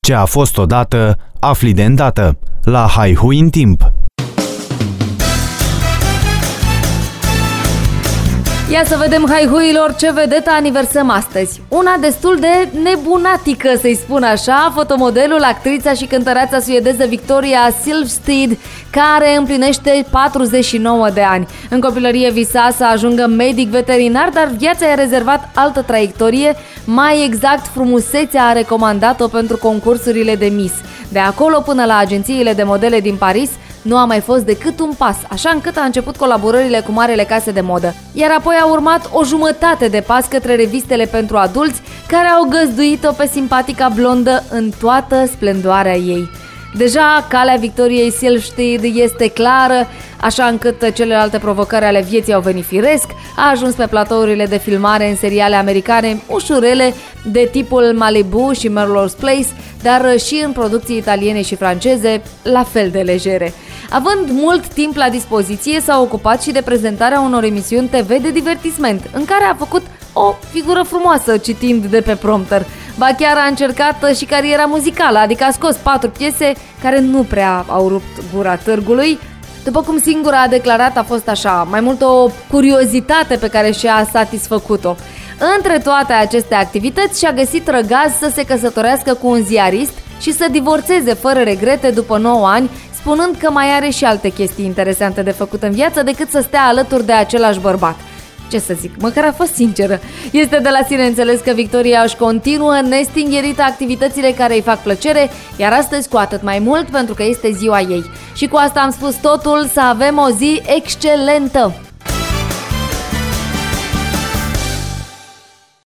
Ce a fost odată, afli de îndată. La Haihui în timp. Ia să vedem, haihuilor, ce vedetă aniversăm astăzi. Una destul de nebunatică, să-i spun așa, fotomodelul, actrița și cântăreața suedeză Victoria Silvstedt, care împlinește 49 de ani. În copilărie visa să ajungă medic veterinar, dar viața i-a rezervat altă traiectorie, mai exact frumusețea a recomandat-o pentru concursurile de Miss. De acolo până la agențiile de modele din Paris, nu a mai fost decât un pas, așa încât a început colaborările cu marele case de modă. Iar apoi a urmat o jumătate de pas către revistele pentru adulți, care au găzduit-o pe simpatica blondă în toată splendoarea ei. Deja calea Victoriei Silvstedt este clară, așa încât celelalte provocări ale vieții au venit firesc. A ajuns pe platourile de filmare în seriale americane ușurele de tipul Malibu și Melrose Place, dar și în producții italiene și franceze, la fel de legere. Având mult timp la dispoziție, s-a ocupat și de prezentarea unor emisiuni TV de divertisment, în care a făcut o figură frumoasă citind de pe prompter. Ba chiar a încercat și cariera muzicală, adică a scos 4 piese care nu prea au rupt gura târgului. După cum singura a declarat, a fost așa, mai mult o curiozitate pe care și-a satisfăcut-o. Între toate aceste activități și-a găsit răgaz să se căsătorească cu un ziarist și să divorțeze fără regrete după 9 ani, spunând că mai are și alte chestii interesante de făcut în viață decât să stea alături de același bărbat. Ce să zic, măcar a fost sinceră. Este de la sine înțeles că Victoria își continuă nestingherită activitățile care îi fac plăcere, iar astăzi cu atât mai mult pentru că este ziua ei. Și cu asta am spus totul, să avem o zi excelentă!